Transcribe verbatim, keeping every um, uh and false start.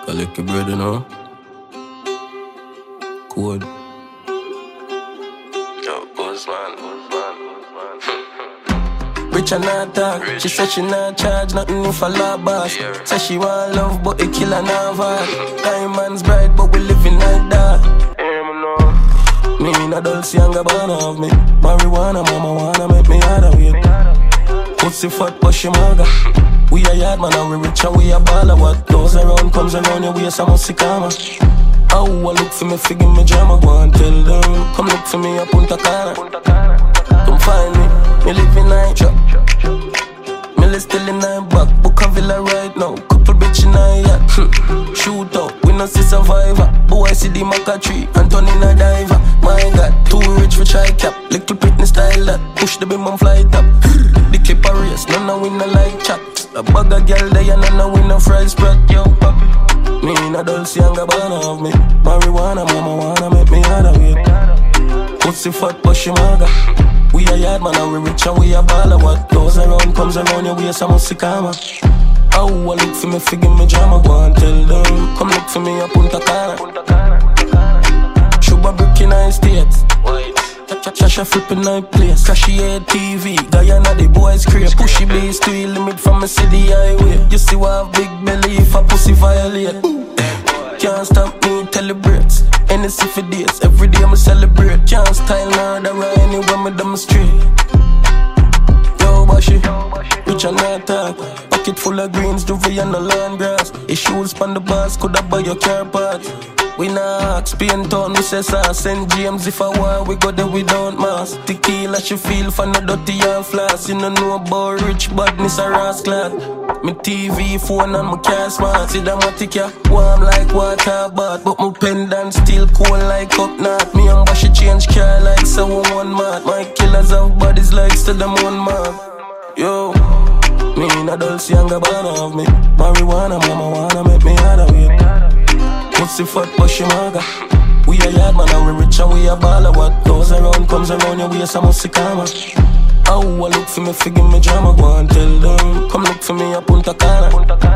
A little bread, you know. Code. Yo, Guzman, Guzman, Guzman. Rich and not talk. Rich. She said she not charge nothing if a law boss. Yeah. Say she want love, but it kill her never. Diamonds bright, but we living like that. Yeah, me in a Dolce and Gabbana of me. Marijuana, mama wanna make me harder with. Pussy fat, but she maga. We a yard man and we rich and we a baller. What goes around comes around your waist, I must see karma. Oh, I look for me, figure me drama. Go and tell them, come look for me a Punta Cana. Come find me, me live in night trap. Me live still in nine back, book a villa right now. Couple bitch in a yacht. Shoot out, we no see survivor. Boy see the maca tree and turn in a diver. My God, too rich for try cap. Little Britney style that, push the beam and fly top. The clip a race, none a win a like chat. A bag of girl there and none a win a fry spread. Yo, papi, me in a Dolce and Gabbana of me. Marijuana, mama wanna make me harder with. Pussy fat, but she maga. We a yard man and we rich and we a baller. What goes around comes around your waist, I must see karma. Oh, I look for me, figure me drama. Go and tell them, come look for me a Punta Cana. Shuba brick in a states. Shasha flipping my place. Cashy A T V, Guyana the boys crave. Pushy bass to the limit from a city highway. You see what a big belly if a pussy violate. Can't stop me, celebrates. N S C for days, every day I'ma celebrate. Can't style nor ride anywhere me demonstrate. Yo, Bashi, rich and not talk. Pocket full of greens, Duvey and the land grass. His shoes span the bars, coulda buy your car parts. We not Spain town, we say sauce. Saint James if I want, we go there, we don't mass. Tequila she feel for no dirty and floss. You don't know about rich badness or ass class. Me T V, phone and my car smart. See them a tick ya, warm like water bath. But my pendant still cold like up north. Me and Bashi change car like so one mat. My killers have bodies like still them one man. Yo, me in a Dolce and Gabbana of me. Marijuana, mama wanna make me harder with. Pussy fat, but she maga. We a yard man and we rich and we a baller. What goes around comes around your waist, I must see karma. Oh, I look for me, figure me drama. Go and tell them, come look for me a Punta Cana.